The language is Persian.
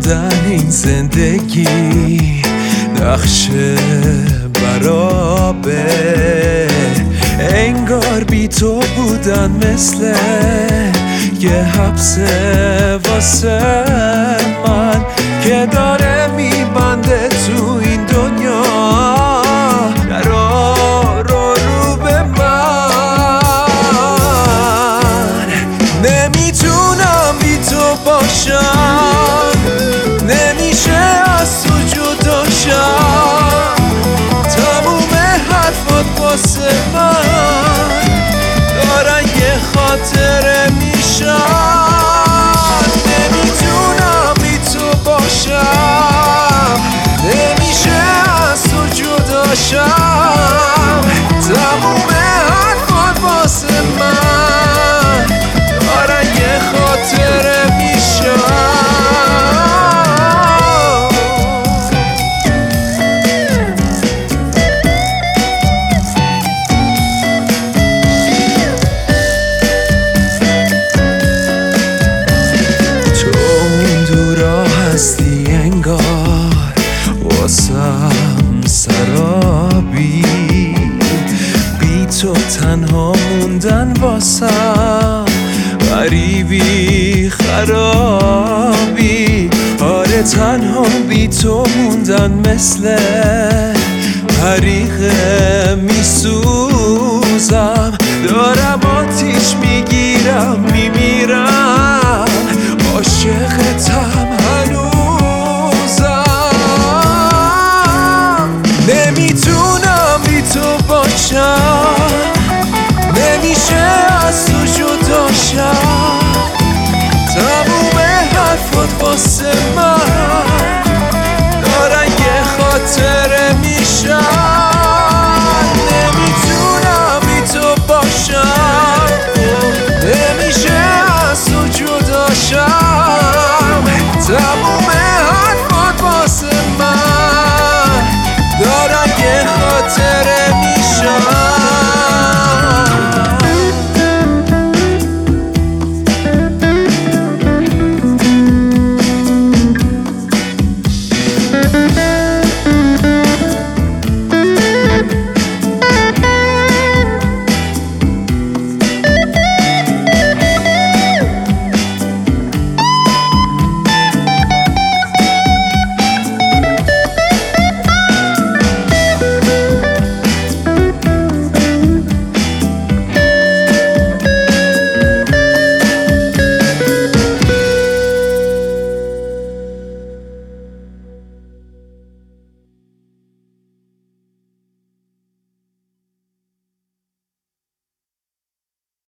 بودن این زندگی نقشه برابه، انگار بی تو بودن مثل یه حبس واسه من که داره میبنده تو این دنیا درا رو به من. نمیتونم بی تو باشم، نمیشه از تو جدا شم، تموم حرفات واسه من دارن یه خاطره میشن. نمیتونم بی تو باشم، نمیشه از تو جدا شم، تموم حرفات واسه من دارن یه خاطره میشن. هستی انگار واسم سرابی، بی تو تنها موندن واسم غریبی خرابی. آره تنها بی تو موندن مثل حریق